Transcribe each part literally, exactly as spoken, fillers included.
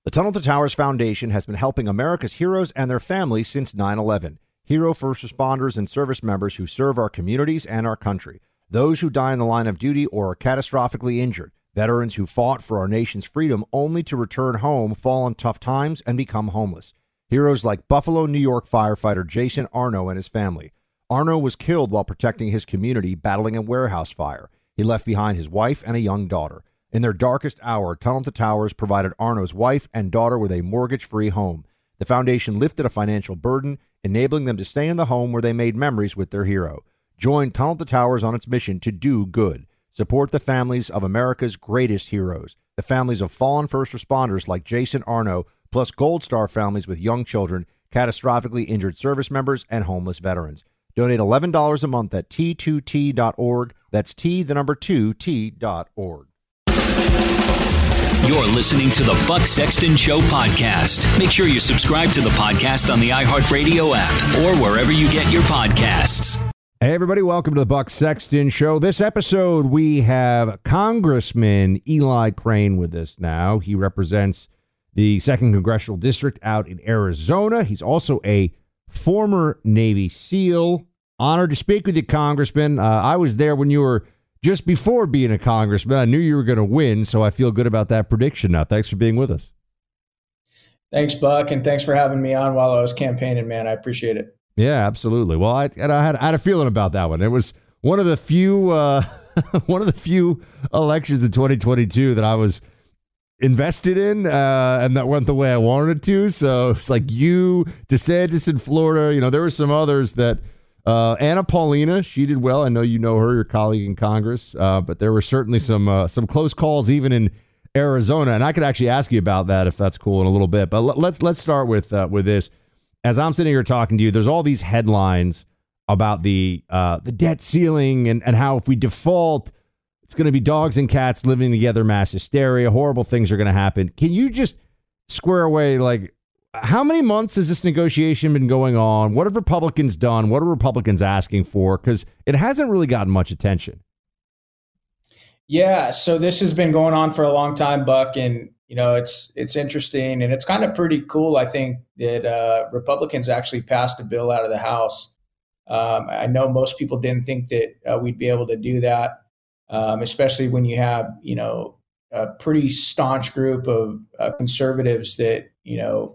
The Tunnel to Towers Foundation has been helping America's heroes and their families since nine eleven. Hero first responders and service members who serve our communities and our country. Those who die in the line of duty or are catastrophically injured. Veterans who fought for our nation's freedom only to return home, fall on tough times, and become homeless. Heroes like Buffalo, New York firefighter Jason Arno and his family. Arno was killed while protecting his community battling a warehouse fire. He left behind his wife and a young daughter. In their darkest hour, Tunnel to Towers provided Arno's wife and daughter with a mortgage-free home. The foundation lifted a financial burden, enabling them to stay in the home where they made memories with their hero. Join Tunnel to Towers on its mission to do good. Support the families of America's greatest heroes, the families of fallen first responders like Jason Arno, plus Gold Star families with young children, catastrophically injured service members, and homeless veterans. Donate eleven dollars a month at T two T dot org. That's T, the number two, T dot org. You're listening to the Buck Sexton Show podcast. Make sure you subscribe to the podcast on the iHeartRadio app or wherever you get your podcasts. Hey, everybody, welcome to the Buck Sexton Show. This episode, we have Congressman Eli Crane with us now. He represents the second Congressional District out in Arizona. He's also a former Navy SEAL. Honored to speak with you, Congressman. Uh, I was there when you were just before being a congressman. I knew you were going to win, so I feel good about that prediction now. Thanks for being with us. Thanks, Buck, and thanks for having me on while I was campaigning, man. I appreciate it. Yeah, absolutely. Well, I, and I had I had a feeling about that one. It was one of the few uh, one of the few elections in twenty twenty-two that I was invested in, uh, and that went the way I wanted it to. So it's like you, DeSantis in Florida. You know, there were some others that uh, Anna Paulina. She did well. I know you know her, your colleague in Congress. Uh, but there were certainly some uh, some close calls even in Arizona, and I could actually ask you about that if that's cool in a little bit. But l- let's let's start with uh, with this. As I'm sitting here talking to you, there's all these headlines about the uh, the debt ceiling and, and how if we default, it's going to be dogs and cats living together, mass hysteria, horrible things are going to happen. Can you just square away, like, how many months has this negotiation been going on? What have Republicans done? What are Republicans asking for? Because it hasn't really gotten much attention. Yeah, so this has been going on for a long time, Buck, and you know, it's it's interesting and it's kind of pretty cool, I think, that uh, Republicans actually passed a bill out of the House. Um, I know most people didn't think that uh, we'd be able to do that, um, especially when you have, you know, a pretty staunch group of uh, conservatives that, you know,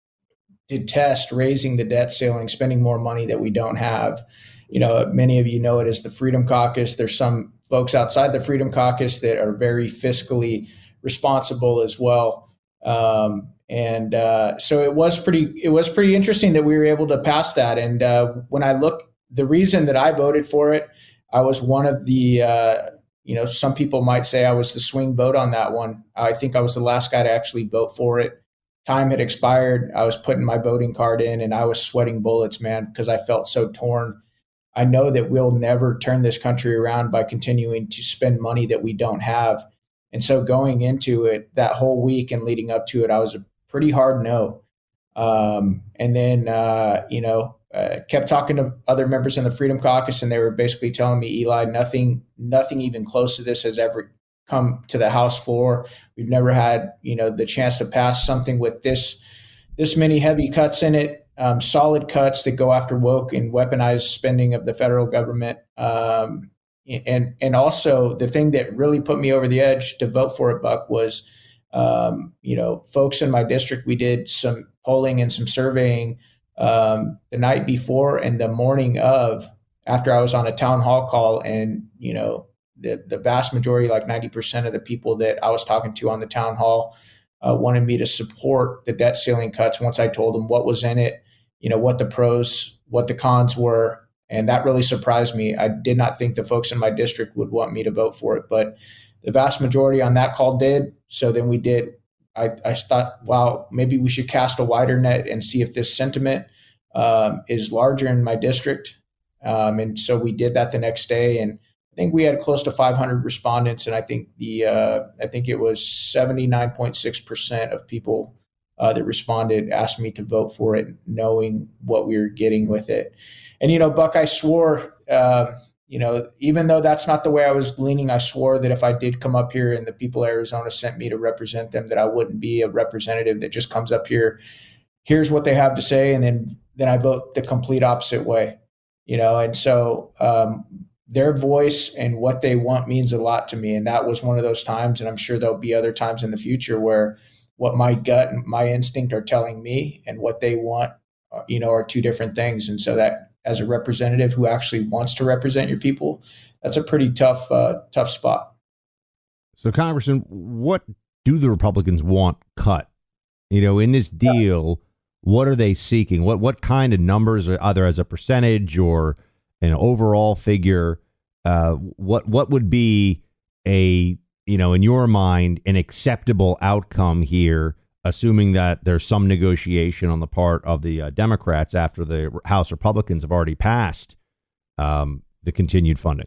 detest raising the debt ceiling, spending more money that we don't have. You know, many of you know it as the Freedom Caucus. There's some folks outside the Freedom Caucus that are very fiscally responsible as well. Um, and uh, so it was pretty, it was pretty interesting that we were able to pass that. And uh, when I look, the reason that I voted for it, I was one of the, uh, you know, some people might say I was the swing vote on that one. I think I was the last guy to actually vote for it. Time had expired. I was putting my voting card in and I was sweating bullets, man, because I felt so torn. I know that we'll never turn this country around by continuing to spend money that we don't have. And so going into it that whole week and leading up to it, I was a pretty hard no. Um, and then, uh, you know, uh, kept talking to other members in the Freedom Caucus, and they were basically telling me, Eli, nothing, nothing even close to this has ever come to the House floor. We've never had, you know, the chance to pass something with this, this many heavy cuts in it, um, solid cuts that go after woke and weaponized spending of the federal government. Um, And and also the thing that really put me over the edge to vote for it, Buck, was, um, you know, folks in my district, we did some polling and some surveying um, the night before and the morning of, after I was on a town hall call. And, you know, the, the vast majority, like ninety percent of the people that I was talking to on the town hall uh, wanted me to support the debt ceiling cuts once I told them what was in it, you know, what the pros, what the cons were. And that really surprised me. I did not think the folks in my district would want me to vote for it, but the vast majority on that call did. So then we did. I, I thought, wow, maybe we should cast a wider net and see if this sentiment um, is larger in my district. Um, and so we did that the next day. And I think we had close to five hundred respondents. And I think the uh, I think it was seventy-nine point six percent of people uh, that responded asked me to vote for it, knowing what we were getting with it. And, you know, Buck, I swore, uh, you know, even though that's not the way I was leaning, I swore that if I did come up here and the people of Arizona sent me to represent them, that I wouldn't be a representative that just comes up here, here's what they have to say, and then then I vote the complete opposite way, you know. And so um, their voice and what they want means a lot to me. And that was one of those times, and I'm sure there'll be other times in the future where what my gut and my instinct are telling me and what they want, uh, you know, are two different things. And so that, as a representative who actually wants to represent your people, that's a pretty tough, uh, tough spot. So, Congressman, what do the Republicans want cut? You know, in this deal, what are they seeking? What what kind of numbers, either as a percentage or an overall figure? Uh, what what would be a, you know, in your mind, an acceptable outcome here, assuming that there's some negotiation on the part of the uh, Democrats after the House Republicans have already passed um, the continued funding?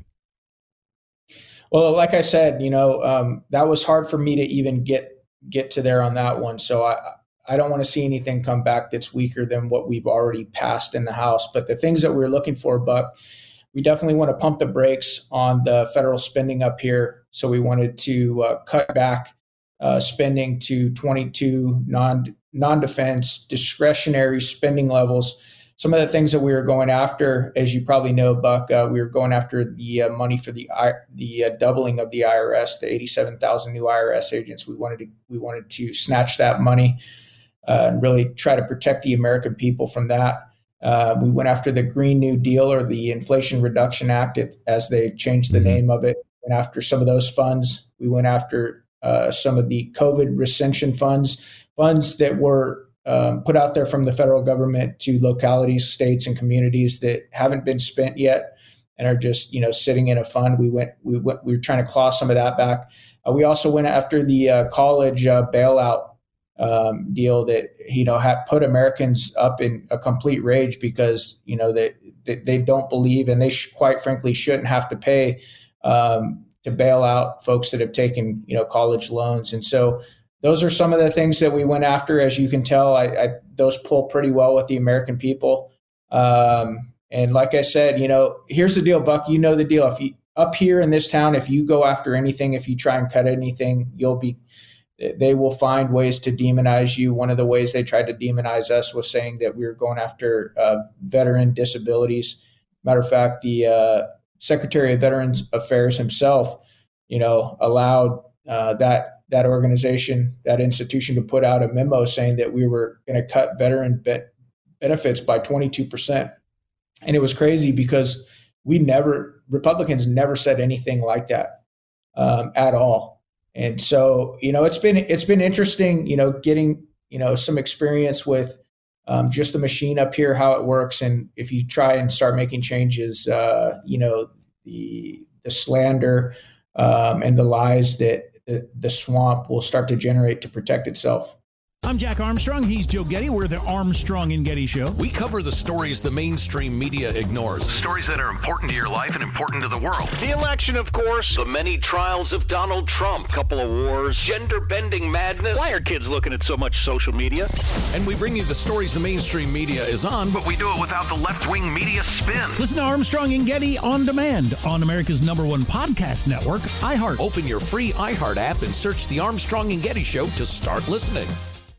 Well, like I said, you know, um, that was hard for me to even get get to there on that one. So I, I don't want to see anything come back that's weaker than what we've already passed in the House. But the things that we're looking for, Buck, we definitely want to pump the brakes on the federal spending up here. So we wanted to uh, cut back uh, spending to twenty-two non non-defense discretionary spending levels. Some of the things that we were going after, as you probably know, Buck, uh, we were going after the uh, money for the the uh, doubling of the I R S, the eighty-seven thousand new I R S agents. We wanted to we wanted to snatch that money uh, and really try to protect the American people from that. Uh, we went after the Green New Deal, or the Inflation Reduction Act, as they changed the name of it. We went after some of those funds. We went after uh, some of the COVID recension funds, funds that were Um, put out there from the federal government to localities, states, and communities that haven't been spent yet and are just, you know, sitting in a fund. We went, we went, we were trying to claw some of that back. Uh, we also went after the uh, college uh, bailout um, deal that, you know, had put Americans up in a complete rage because, you know, they they, they don't believe, and they sh- quite frankly shouldn't have to pay um, to bail out folks that have taken, you know, college loans. And so those are some of the things that we went after. As you can tell, I, I, those pull pretty well with the American people. Um, and like I said, you know, here's the deal, Buck. You know the deal. If you up here in this town, if you go after anything, if you try and cut anything, you'll be. They will find ways to demonize you. One of the ways they tried to demonize us was saying that we were going after uh, veteran disabilities. Matter of fact, the uh, Secretary of Veterans Affairs himself, you know, allowed uh, that. that organization, that institution, to put out a memo saying that we were going to cut veteran be- benefits by twenty-two percent. And it was crazy because we never, Republicans never said anything like that um, at all. And so, you know, it's been, it's been interesting, you know, getting, you know, some experience with um, just the machine up here, how it works. And if you try and start making changes, uh, you know, the, the slander um, and the lies that, The, the swamp will start to generate to protect itself. I'm Jack Armstrong. He's Joe Getty. We're the Armstrong and Getty Show. We cover the stories the mainstream media ignores. The stories that are important to your life and important to the world. The election, of course. The many trials of Donald Trump. Couple of wars. Gender-bending madness. Why are kids looking at so much social media? And we bring you the stories the mainstream media is on, but we do it without the left-wing media spin. Listen to Armstrong and Getty on demand on America's number one podcast network, iHeart. Open your free iHeart app and search The Armstrong and Getty Show to start listening.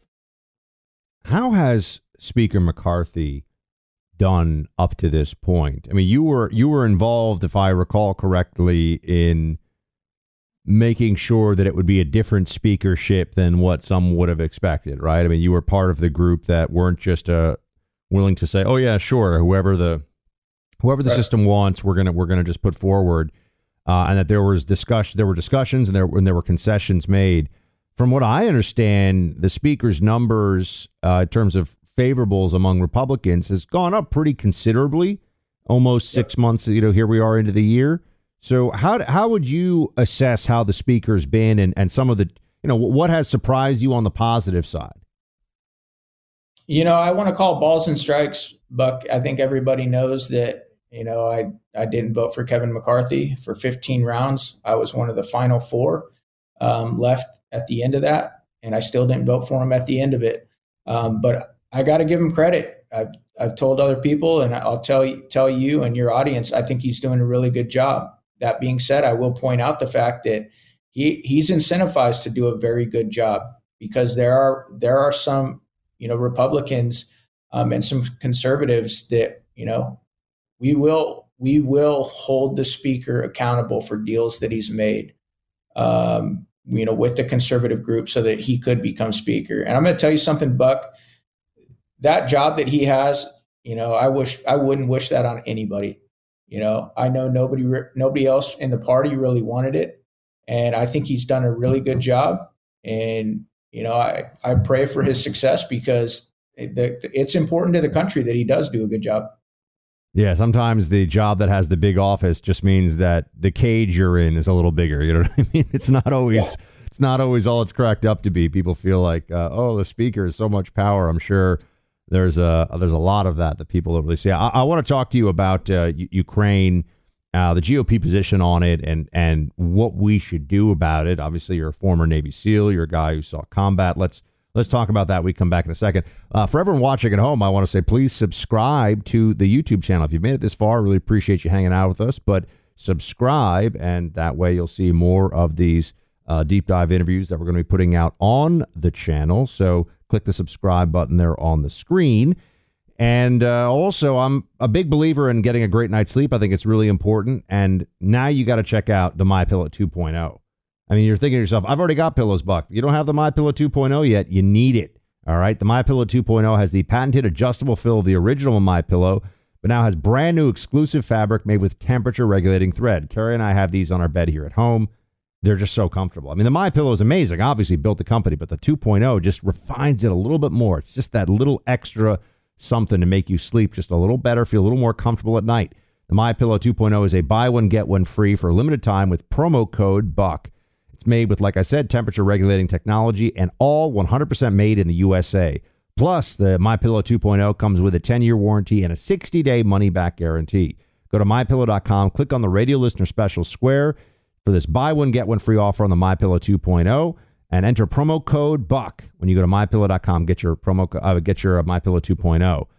How has Speaker McCarthy done up to this point? I mean, you were you were involved, if I recall correctly, in making sure that it would be a different speakership than what some would have expected, right? I mean, you were part of the group that weren't just uh, willing to say, "Oh yeah, sure, whoever the whoever the right. system wants, we're gonna we're gonna just put forward," uh, and that there was discussion, there were discussions, and there and there were concessions made. From what I understand, the speaker's numbers uh, in terms of favorables among Republicans has gone up pretty considerably, almost six yep. months, you know, here we are into the year. So how how would you assess how the speaker's been and, and some of the, you know, what has surprised you on the positive side? You know, I want to call balls and strikes, Buck. I think everybody knows that, you know, I, I didn't vote for Kevin McCarthy for fifteen rounds. I was one of the final four um, left at the end of that, and I still didn't vote for him at the end of it. Um, but I got to give him credit. I've I've told other people, and I'll tell you tell you and your audience, I think he's doing a really good job. That being said, I will point out the fact that he he's incentivized to do a very good job, because there are there are some, you know, Republicans um, and some conservatives that, you know, we will we will hold the speaker accountable for deals that he's made, um, you know, with the conservative group so that he could become speaker. And I'm going to tell you something, Buck, that job that he has, you know, I wish I wouldn't wish that on anybody. You know, I know nobody nobody else in the party really wanted it. And I think he's done a really good job. And, you know, I, I pray for his success, because it, it's important to the country that he does do a good job. Yeah, sometimes the job that has the big office just means that the cage you're in is a little bigger. You know what I mean? It's not always yeah. it's not always all it's cracked up to be. People feel like, uh, oh, the speaker has so much power. I'm sure there's a there's a lot of that that people don't really see. I, I want to talk to you about uh, U- Ukraine, uh, the G O P position on it, and and what we should do about it. Obviously, you're a former Navy SEAL. You're a guy who saw combat. Let's let's talk about that. We come back in a second. Uh, for everyone watching at home, I want to say please subscribe to the YouTube channel. If you've made it this far, I really appreciate you hanging out with us. But subscribe, and that way you'll see more of these uh, deep dive interviews that we're going to be putting out on the channel. So click the subscribe button there on the screen. And uh, also, I'm a big believer in getting a great night's sleep. I think it's really important. And now you got to check out the MyPillow two point oh. I mean, you're thinking to yourself, I've already got pillows, Buck. You don't have the MyPillow two point oh yet. You need it. All right. The MyPillow two point oh has the patented adjustable fill of the original MyPillow, but now has brand new exclusive fabric made with temperature regulating thread. Carrie and I have these on our bed here at home. They're just so comfortable. I mean, the MyPillow is amazing. Obviously built the company, but the two point oh just refines it a little bit more. It's just that little extra something to make you sleep just a little better, feel a little more comfortable at night. The MyPillow two point oh is a buy one, get one free for a limited time with promo code BUCK. It's made with, like I said, temperature regulating technology, and all one hundred percent made in the U S A. Plus, the MyPillow two point oh comes with a ten-year warranty and a sixty-day money-back guarantee. Go to my pillow dot com, click on the radio listener special square for this buy one, get one free offer on the MyPillow two point oh, and enter promo code BUCK when you go to my pillow dot com. Get your promo, uh, get your uh, MyPillow two point oh.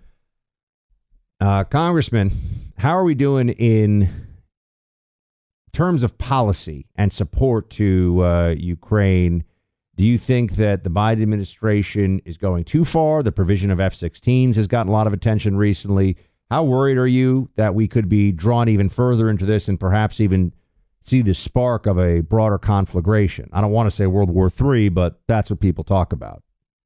Uh, Congressman, how are we doing in terms of policy and support to uh, Ukraine? Do you think that the Biden administration is going too far? The provision of F sixteens has gotten a lot of attention recently. How worried are you that we could be drawn even further into this and perhaps even see the spark of a broader conflagration? I don't want to say World War Three, but that's what people talk about.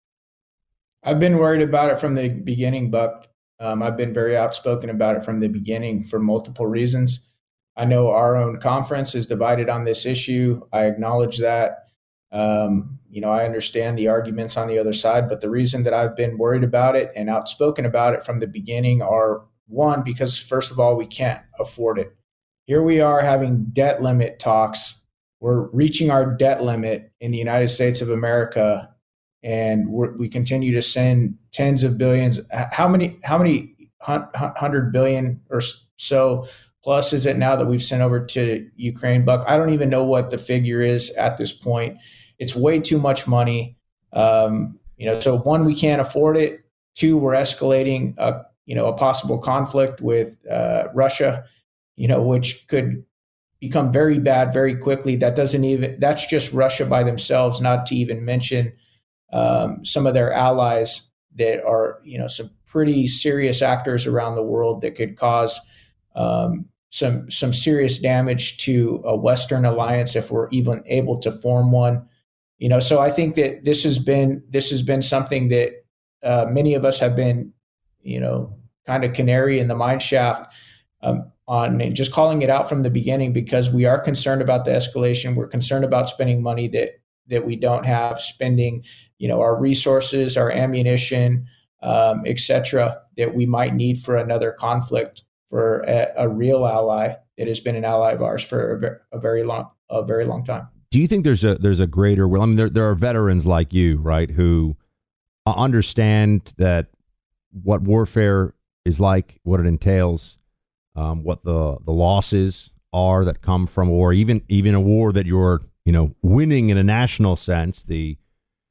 I've been worried about it from the beginning, Buck. Um, I've been very outspoken about it from the beginning for multiple reasons. I know our own conference is divided on this issue. I acknowledge that. Um, you know, I understand the arguments on the other side, but the reason that I've been worried about it and outspoken about it from the beginning are, one, because first of all, we can't afford it. Here we are having debt limit talks. We're reaching our debt limit in the United States of America, and we're, we continue to send tens of billions. How many, how many hundred billion or so plus is it now that we've sent over to Ukraine, Buck? I don't even know what the figure is at this point. It's way too much money. Um, you know, so one, we can't afford it. Two, we're escalating a, you know, a possible conflict with uh, Russia, you know, which could become very bad very quickly. That doesn't even, that's just Russia by themselves, not to even mention um, some of their allies that are, you know, some pretty serious actors around the world that could cause um, some some serious damage to a Western alliance if we're even able to form one. You know, so I think that this has been this has been something that uh, many of us have been, you know, kind of canary in the mine shaft um, on and just calling it out from the beginning, because we are concerned about the escalation. We're concerned about spending money that that we don't have, spending, you know, our resources, our ammunition, um, et cetera, that we might need for another conflict, for a, a real ally that has been an ally of ours for a, ver- a very long, a very long time. Do you think there's a there's a greater will? I mean, there there are veterans like you, right, who understand that what warfare is like, what it entails, um, what the the losses are that come from war, even even a war that you're, you know, winning in a national sense, the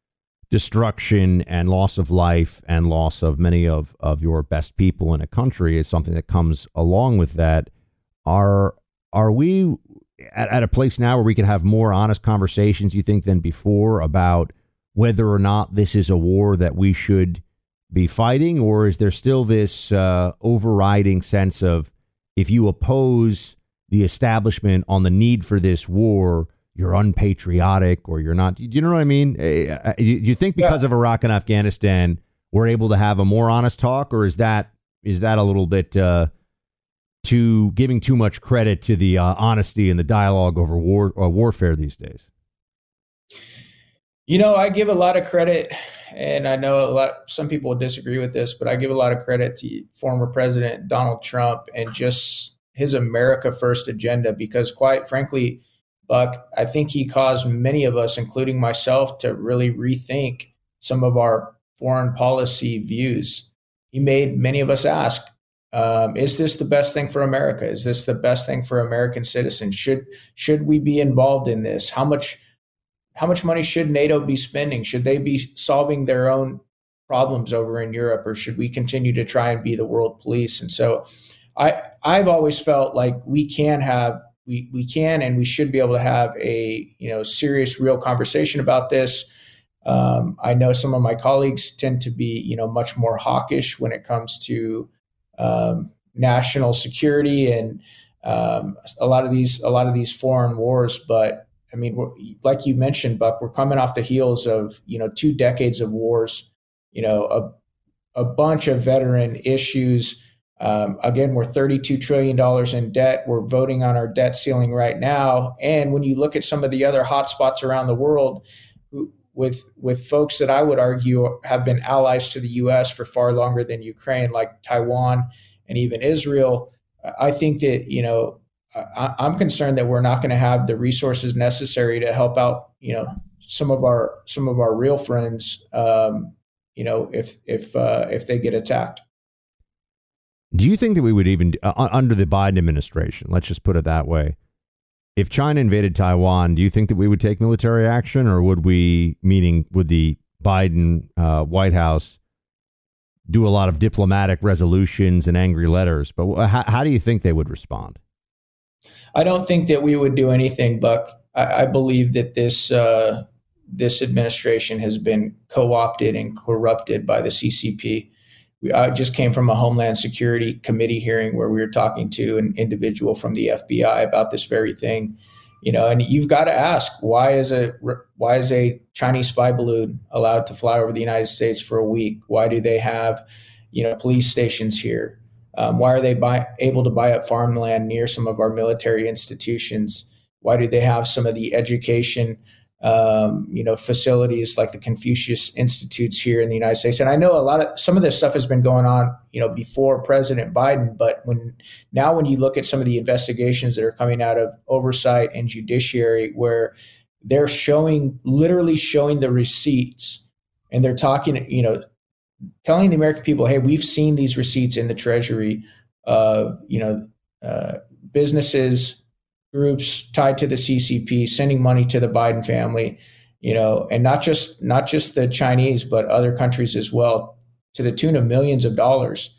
destruction and loss of life and loss of many of, of your best people in a country is something that comes along with that. Are are we at, at a place now where we can have more honest conversations, you think, than before about whether or not this is a war that we should be fighting? Or is there still this uh, overriding sense of if you oppose the establishment on the need for this war, you're unpatriotic or you're not? Do you know what I mean? Do you think because yeah. of Iraq and Afghanistan, we're able to have a more honest talk, or is that is that a little bit uh, too giving too much credit to the uh, honesty and the dialogue over war or warfare these days? You know, I give a lot of credit, and I know a lot. Some people will disagree with this, but I give a lot of credit to former President Donald Trump and just his America First agenda, because quite frankly, Buck, I think he caused many of us, including myself, to really rethink some of our foreign policy views. He made many of us ask, um, is this the best thing for America? Is this the best thing for American citizens? Should should we be involved in this? How much how much money should NATO be spending? Should they be solving their own problems over in Europe, or should we continue to try and be the world police? And so I I've always felt like we can have We we can and we should be able to have a you know serious, real conversation about this. Um, I know some of my colleagues tend to be you know much more hawkish when it comes to um, national security and um, a lot of these a lot of these foreign wars. But I mean, we're, like you mentioned, Buck, we're coming off the heels of you know two decades of wars. You know, a a bunch of veteran issues. Um, again, we're thirty-two trillion dollars in debt. We're voting on our debt ceiling right now. And when you look at some of the other hotspots around the world with with folks that I would argue have been allies to the U S for far longer than Ukraine, like Taiwan and even Israel, I think that, you know, I, I'm concerned that we're not going to have the resources necessary to help out, you know, some of our some of our real friends, um, you know, if if uh, if they get attacked. Do you think that we would even, uh, under the Biden administration, let's just put it that way, if China invaded Taiwan, do you think that we would take military action, or would we, meaning would the Biden uh, White House do a lot of diplomatic resolutions and angry letters? But how, how do you think they would respond? I don't think that we would do anything, Buck. I, I believe that this uh, this administration has been co-opted and corrupted by the C C P. We, I just came from a Homeland Security Committee hearing where we were talking to an individual from the F B I about this very thing, you know. And you've got to ask, why is a why is a Chinese spy balloon allowed to fly over the United States for a week? Why do they have, you know, police stations here? Um, why are they buy, able to buy up farmland near some of our military institutions? Why do they have some of the education Um, you know, facilities like the Confucius Institutes here in the United States? And I know a lot of some of this stuff has been going on, you know, before President Biden. But when now when you look at some of the investigations that are coming out of oversight and judiciary, where they're showing, literally showing the receipts, and they're talking, you know, telling the American people, hey, we've seen these receipts in the Treasury of, you know, uh, businesses, groups tied to the C C P sending money to the Biden family, you know, and not just not just the Chinese, but other countries as well, to the tune of millions of dollars.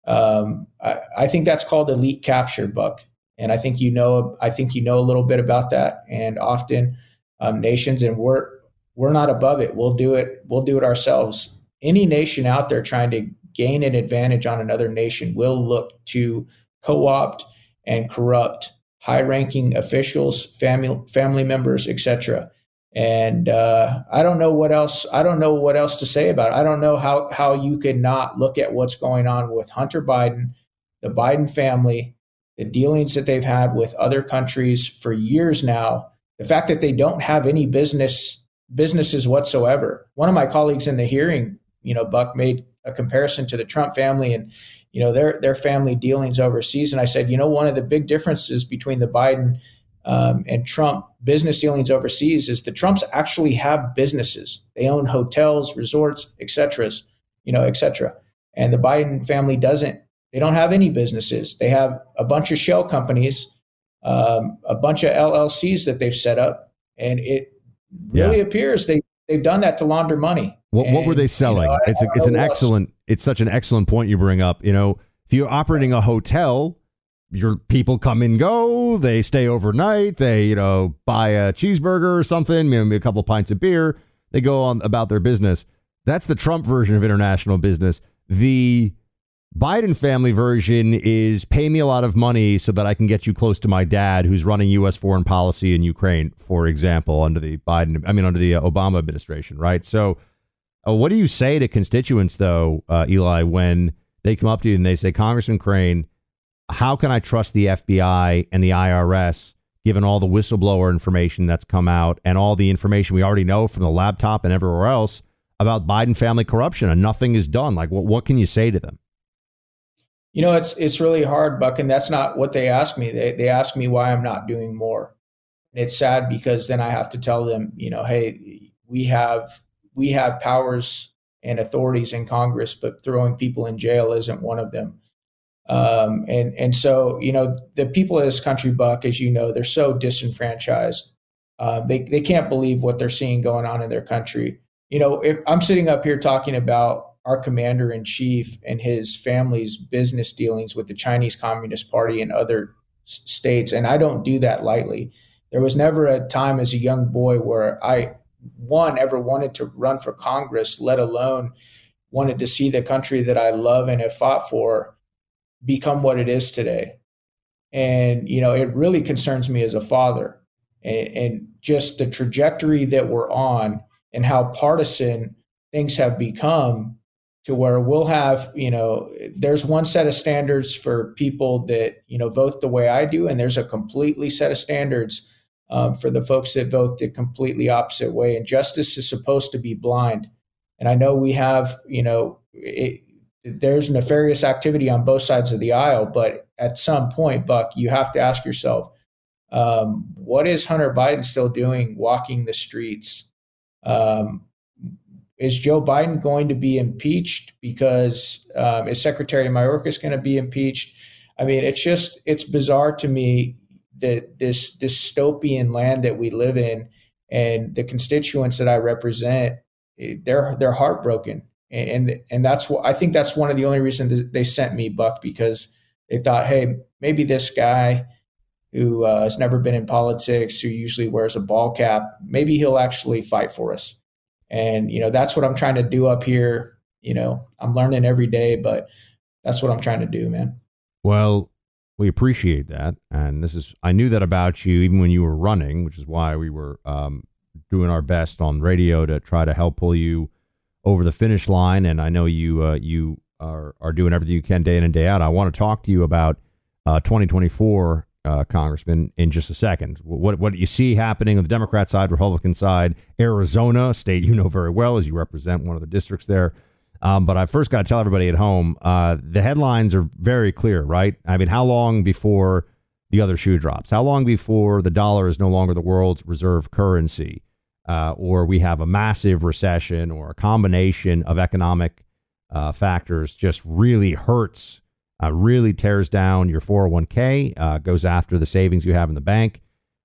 Um, I, I think that's called elite capture, Buck, and I think you know I think you know a little bit about that. And often um, nations, and we're we're not above it. We'll do it. We'll do it ourselves. Any nation out there trying to gain an advantage on another nation will look to co-opt and corrupt high-ranking officials, family family members, et cetera. And uh, I don't know what else. I don't know what else to say about it. I don't know how how you could not look at what's going on with Hunter Biden, the Biden family, the dealings that they've had with other countries for years now. The fact that they don't have any business businesses whatsoever. One of my colleagues in the hearing, you know, Buck, made a comparison to the Trump family and, you know, their their family dealings overseas. And I said, you know, one of the big differences between the Biden um, and Trump business dealings overseas is the Trumps actually have businesses. They own hotels, resorts, et cetera, you know, et cetera. And the Biden family doesn't. They don't have any businesses. They have a bunch of shell companies, um, a bunch of L L Cs that they've set up. And it really yeah. appears they they've done that to launder money. What, and, what were they selling? You know, it's a, it's an excellent, else. it's such an excellent point you bring up. You know, if you're operating a hotel, your people come and go, they stay overnight, they, you know, buy a cheeseburger or something, maybe a couple of pints of beer, they go on about their business. That's the Trump version of international business. The Biden family version is pay me a lot of money so that I can get you close to my dad, who's running U S foreign policy in Ukraine, for example, under the Biden, I mean, under the uh, Obama administration. Right. So uh, what do you say to constituents, though, uh, Eli, when they come up to you and they say, Congressman Crane, how can I trust the F B I and the I R S, given all the whistleblower information that's come out and all the information we already know from the laptop and everywhere else about Biden family corruption, and nothing is done? Like, what, what can you say to them? You know, it's it's really hard, Buck, and that's not what they ask me. They they ask me why I'm not doing more. And it's sad because then I have to tell them, you know, hey, we have we have powers and authorities in Congress, but throwing people in jail isn't one of them. Um, and, and so, you know, the people of this country, Buck, as you know, they're so disenfranchised. Uh, they, they can't believe what they're seeing going on in their country. You know, if I'm sitting up here talking about our commander in chief and his family's business dealings with the Chinese Communist Party and other s- states, and I don't do that lightly. There was never a time as a young boy where I, one, ever wanted to run for Congress, let alone wanted to see the country that I love and have fought for become what it is today. And, you know, it really concerns me as a father, and, and just the trajectory that we're on and how partisan things have become, to where we'll have, you know, there's one set of standards for people that, you know, vote the way I do, and there's a completely set of standards um, for the folks that vote the completely opposite way. And justice is supposed to be blind. And I know we have, you know, it, there's nefarious activity on both sides of the aisle, but at some point, Buck, you have to ask yourself, um, what is Hunter Biden still doing walking the streets? Um, is Joe Biden going to be impeached because um, is Secretary Mayorkas going to be impeached? I mean, it's just, it's bizarre to me that this dystopian land that we live in and the constituents that I represent, they're, they're heartbroken. And and that's what I think that's one of the only reasons they sent me, Buck, because they thought, hey, maybe this guy who uh, has never been in politics, who usually wears a ball cap, maybe he'll actually fight for us. And, you know, that's what I'm trying to do up here. You know, I'm learning every day, but that's what I'm trying to do, man. Well, we appreciate that. And this is, I knew that about you even when you were running, which is why we were um, doing our best on radio to try to help pull you over the finish line. And I know you uh, you are, are doing everything you can day in and day out. I want to talk to you about uh, twenty twenty-four, uh, Congressman, in just a second. What what you see happening on the Democrat side, Republican side, Arizona, a state you know very well as you represent one of the districts there. Um, but I first got to tell everybody at home, uh, the headlines are very clear, right? I mean, how long before the other shoe drops? How long before the dollar is no longer the world's reserve currency? Uh, or we have a massive recession, or a combination of economic uh, factors just really hurts, uh, really tears down your four oh one k, uh, goes after the savings you have in the bank.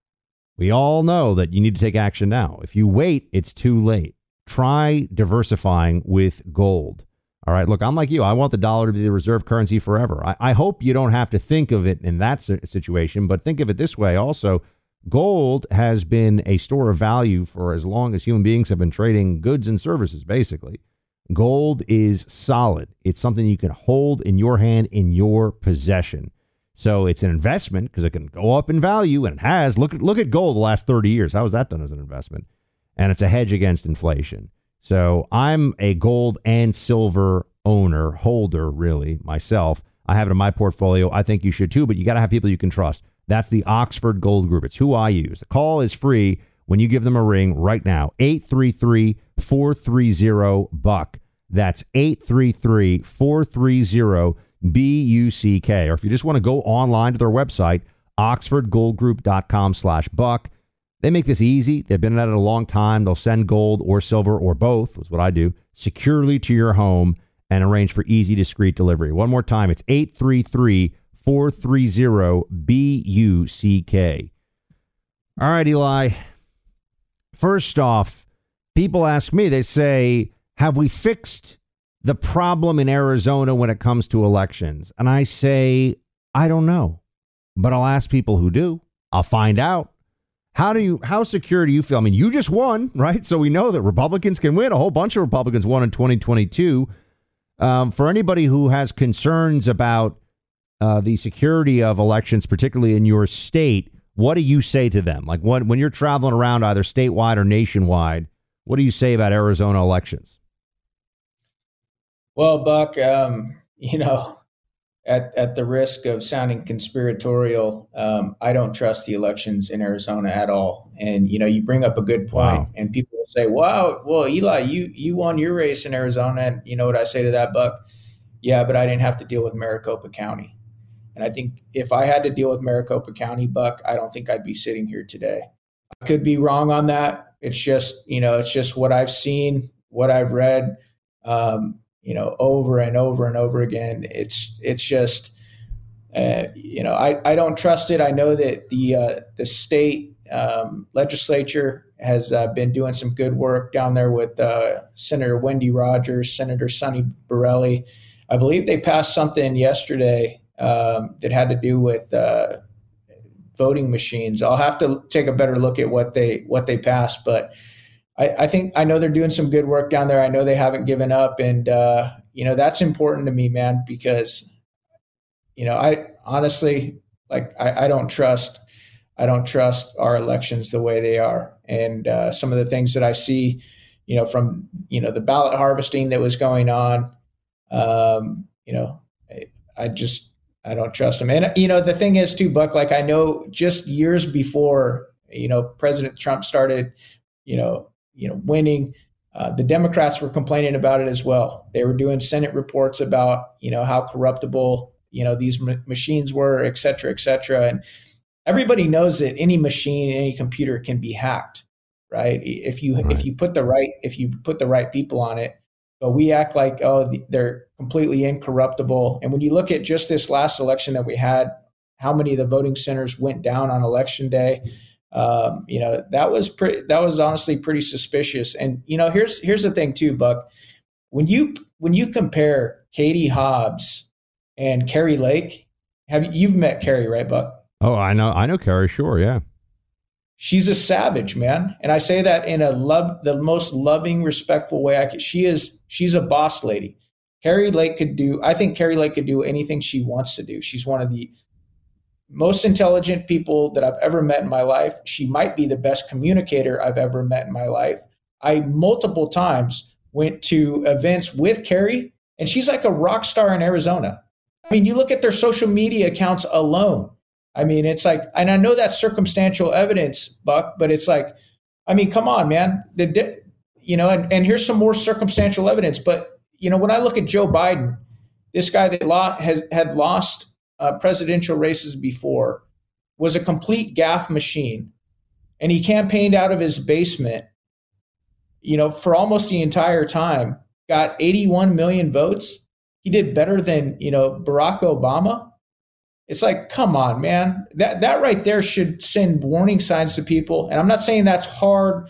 We all know that you need to take action now. If you wait, it's too late. Try diversifying with gold. All right. Look, I'm like you. I want the dollar to be the reserve currency forever. I, I hope you don't have to think of it in that situation, but think of it this way also. Gold has been a store of value for as long as human beings have been trading goods and services, basically. Gold is solid. It's something you can hold in your hand, in your possession. So it's an investment because it can go up in value, and it has. Look at look at gold the last thirty years. How was that done as an investment? And it's a hedge against inflation. So I'm a gold and silver owner, holder, really, myself. I have it in my portfolio. I think you should too, but you got to have people you can trust. That's the Oxford Gold Group. It's who I use. The call is free when you give them a ring right now. eight three three, four three zero, B U C K. That's eight three three, four three zero, B U C K. Or if you just want to go online to their website, oxford gold group dot com slash buck. They make this easy. They've been at it a long time. They'll send gold or silver or both, is what I do, securely to your home and arrange for easy, discreet delivery. One more time, it's eight three three, four three zero, B U C K. All right, Eli. First off, people ask me, they say, have we fixed the problem in Arizona when it comes to elections? And I say, I don't know, but I'll ask people who do. I'll find out. How do you, how secure do you feel? I mean, you just won, right? So we know that Republicans can win. A whole bunch of Republicans won in twenty twenty-two. Um, for anybody who has concerns about uh, the security of elections, particularly in your state, what do you say to them? Like what, when you're traveling around either statewide or nationwide, what do you say about Arizona elections? Well, Buck, um, you know, at, at the risk of sounding conspiratorial, um, I don't trust the elections in Arizona at all. And, you know, you bring up a good point, Wow. and people will say, wow, well, Eli, you, you won your race in Arizona. And you know what I say to that, Buck? Yeah, but I didn't have to deal with Maricopa County. And I think if I had to deal with Maricopa County, Buck, I don't think I'd be sitting here today. I could be wrong on that. It's just, you know, it's just what I've seen, what I've read, um, you know, over and over and over again. It's, it's just, uh, you know, I, I don't trust it. I know that the, uh, the state um, legislature has uh, been doing some good work down there with uh, Senator Wendy Rogers, Senator Sonny Borelli. I believe they passed something yesterday um, that had to do with uh, voting machines. I'll have to take a better look at what they what they passed, but I, I think I know they're doing some good work down there. I know they haven't given up, and uh, you know that's important to me, man, because you know I honestly like I, I don't trust I don't trust our elections the way they are, and uh, some of the things that I see, you know, from you know the ballot harvesting that was going on, um, you know, I, I just. I don't trust him. And, you know, the thing is, too, Buck, like I know just years before, you know, President Trump started, you know, you know, winning, uh, the Democrats were complaining about it as well. They were doing Senate reports about, you know, how corruptible, you know, these m- machines were, et cetera, et cetera. And everybody knows that any machine, any computer can be hacked, right? If you, right. if you put the right, if you put the right people on it. But we act like, oh, they're completely incorruptible. And when you look at just this last election that we had, how many of the voting centers went down on election day, um, you know, that was pretty, that was honestly pretty suspicious. And, you know, here's here's the thing, too, Buck. When you when you compare Katie Hobbs and Kari Lake, have you, you've met Kari, right, Buck? Oh, I know. I know Kari. Sure. Yeah. She's a savage, man. And I say that in a love, the most loving, respectful way I could. She is, she's a boss lady. Kari Lake could do, I think Kari Lake could do anything she wants to do. She's one of the most intelligent people that I've ever met in my life. She might be the best communicator I've ever met in my life. I multiple times went to events with Kari, and she's like a rock star in Arizona. I mean, you look at their social media accounts alone. I mean, it's like, and I know that's circumstantial evidence, Buck, but it's like, I mean, come on, man. The, you know, and, and here's some more circumstantial evidence. But, you know, when I look at Joe Biden, this guy that lost, has had lost uh, presidential races before, was a complete gaffe machine. And he campaigned out of his basement, you know, for almost the entire time, got eighty-one million votes. He did better than, you know, Barack Obama. It's like, come on, man. That that right there should send warning signs to people. And I'm not saying that's hard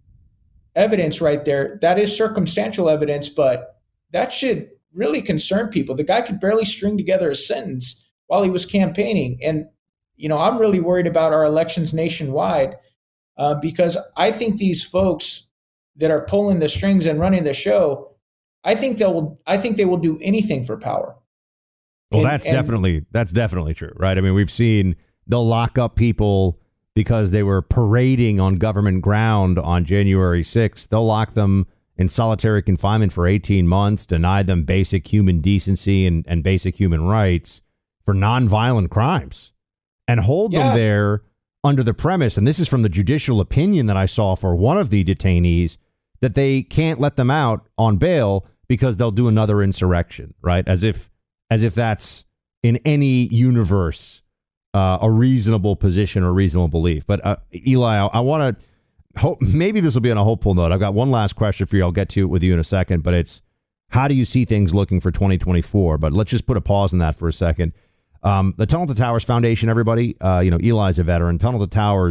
evidence right there. That is circumstantial evidence, but that should really concern people. The guy could barely string together a sentence while he was campaigning. And, you know, I'm really worried about our elections nationwide uh, because I think these folks that are pulling the strings and running the show, I think they'll, I think they will do anything for power. Well, And- that's and- definitely that's definitely true, right? I mean, we've seen they'll lock up people because they were parading on government ground on January sixth. They'll lock them in solitary confinement for eighteen months, deny them basic human decency and, and basic human rights for nonviolent crimes, and hold Yeah. them there under the premise, and this is from the judicial opinion that I saw for one of the detainees, that they can't let them out on bail because they'll do another insurrection, right? As if as if that's in any universe uh, a reasonable position or reasonable belief. But uh, Eli, I, I want to hope maybe this will be on a hopeful note. I've got one last question for you. I'll get to it with you in a second, but it's how do you see things looking for twenty twenty-four? But let's just put a pause on that for a second. Um, the Tunnel to Towers Foundation, everybody, uh, you know, Eli's a veteran. Tunnel to Towers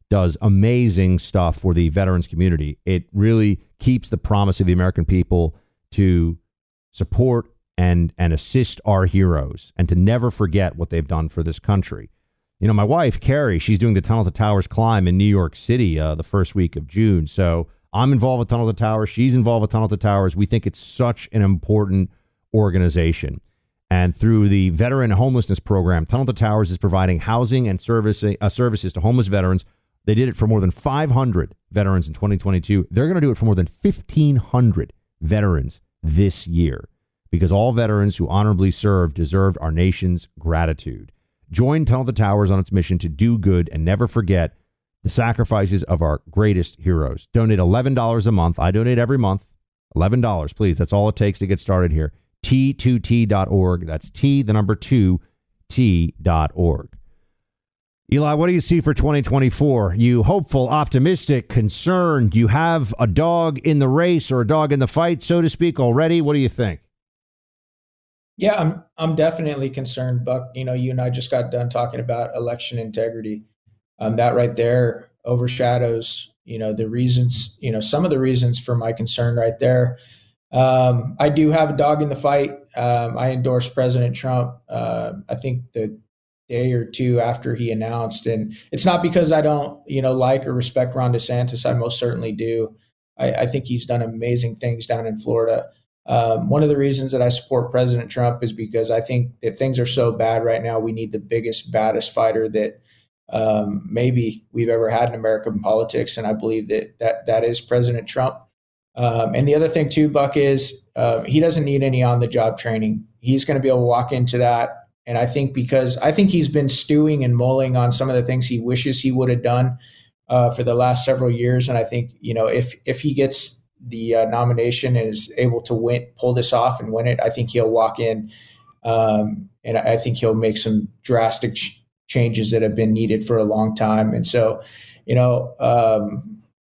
does amazing stuff for the veterans community. It really keeps the promise of the American people to support and and assist our heroes and to never forget what they've done for this country. You know, my wife, Carrie, she's doing the Tunnel to Towers climb in New York City uh, the first week of June. So I'm involved with Tunnel to Towers. She's involved with Tunnel to Towers. We think it's such an important organization. And through the Veteran Homelessness Program, Tunnel to Towers is providing housing and service, uh, services to homeless veterans. They did it for more than five hundred veterans in twenty twenty-two. They're going to do it for more than fifteen hundred veterans this year, because all veterans who honorably served deserved our nation's gratitude. Join Tunnel to Towers on its mission to do good and never forget the sacrifices of our greatest heroes. Donate eleven dollars a month. I donate every month. eleven dollars, please. That's all it takes to get started here. T two T dot org. That's T, the number two, T dot org. Eli, what do you see for twenty twenty-four? You hopeful, optimistic, concerned? You have a dog in the race or a dog in the fight, so to speak, already? What do you think? Yeah, I'm I'm definitely concerned, Buck. You know, you and I just got done talking about election integrity. Um, that right there overshadows, you know, the reasons, you know, some of the reasons for my concern right there. Um, I do have a dog in the fight. Um, I endorsed President Trump, uh, I think the day or two after he announced. And it's not because I don't, you know, like or respect Ron DeSantis. I most certainly do. I, I think he's done amazing things down in Florida. Um, one of the reasons that I support President Trump is because I think that things are so bad right now. We need the biggest, baddest fighter that um, maybe we've ever had in American politics. And I believe that that, that is President Trump. Um, and the other thing too, Buck, is uh, he doesn't need any on-the-job training. He's going to be able to walk into that. And I think because I think he's been stewing and mulling on some of the things he wishes he would have done uh, for the last several years. And I think, you know, if if he gets the uh, nomination and is able to win, pull this off and win it, I think he'll walk in um, and I think he'll make some drastic ch- changes that have been needed for a long time. And so, you know, um,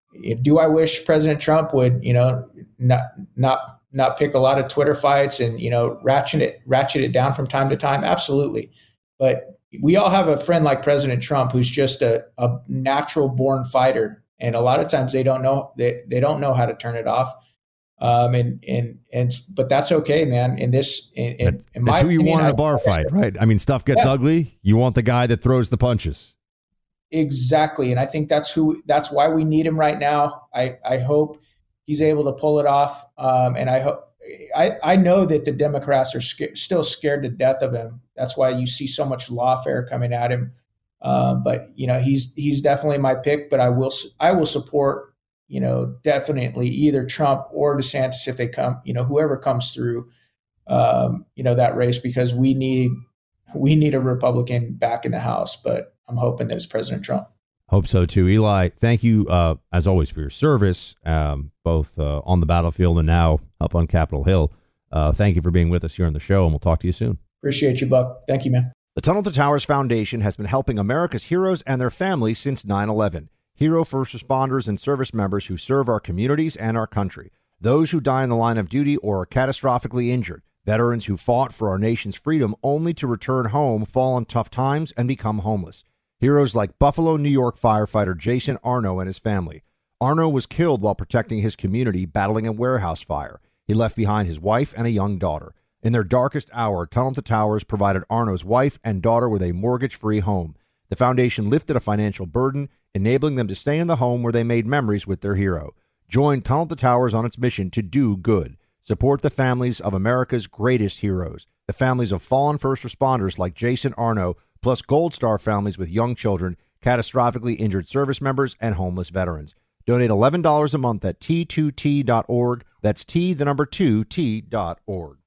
do I wish President Trump would, you know, not not not pick a lot of Twitter fights and, you know, ratchet it ratchet it down from time to time? Absolutely. But we all have a friend like President Trump who's just a, a natural born fighter. And a lot of times they don't know they, they don't know how to turn it off. Um, and, and, and, but that's okay, man. In this, in, in, in my That's who you opinion, want in I- a bar fight, right? I mean, stuff gets Yeah. ugly. You want the guy that throws the punches. Exactly. And I think that's who, that's why we need him right now. I, I hope he's able to pull it off. Um, and I hope, I, I know that the Democrats are sca- still scared to death of him. That's why you see so much lawfare coming at him. Um, but you know, he's, he's definitely my pick, but I will, I will support, you know, definitely either Trump or DeSantis if they come, you know, whoever comes through, um, you know, that race, because we need, we need a Republican back in the House, but I'm hoping that it's President Trump. Hope so too. Eli, thank you uh, as always for your service, um, both uh, on the battlefield and now up on Capitol Hill. Uh, thank you for being with us here on the show, and we'll talk to you soon. Appreciate you, Buck. Thank you, man. The Tunnel to Towers Foundation has been helping America's heroes and their families since nine eleven. Hero first responders and service members who serve our communities and our country. Those who die in the line of duty or are catastrophically injured. Veterans who fought for our nation's freedom only to return home, fall on tough times, and become homeless. Heroes like Buffalo, New York firefighter Jason Arno and his family. Arno was killed while protecting his community battling a warehouse fire. He left behind his wife and a young daughter. In their darkest hour, Tunnel to Towers provided Arno's wife and daughter with a mortgage-free home. The foundation lifted a financial burden, enabling them to stay in the home where they made memories with their hero. Join Tunnel to Towers on its mission to do good. Support the families of America's greatest heroes, the families of fallen first responders like Jason Arno, plus Gold Star families with young children, catastrophically injured service members, and homeless veterans. Donate eleven dollars a month at T two T dot org. That's T, the number two, T dot org.